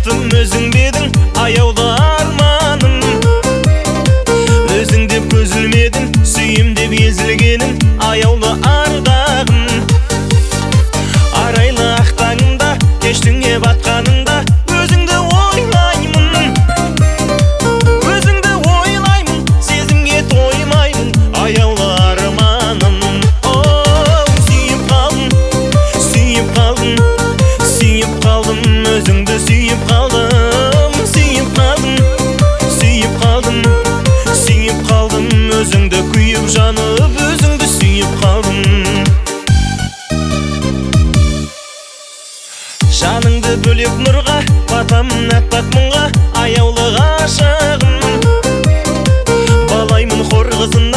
бақытым өзің бедің, аяулы арманым. Өзің деп көзілмедің, сүйім деп езілгенім, аяулы ардағым. Арайлы ақтаңында, кештіңе батқанында, өзіңді ойлаймын. Өзіңді ойлаймын, сезімге тоймаймын, аяулы арманым. Сүйіп қалдым, сүйіп қалдым, сүйіп қалдым, өзіңді сүйіп қалдым. Сүйіп қалдым, сүйіп қалдым, сүйіп қалдым, өзіңді күйіп жанып, өзіңді сүйіп қалдым. Жаныңды бөлек нұрға, батамын әппақ мұңға, аяулы ғашығым. Балаймын хор қызына,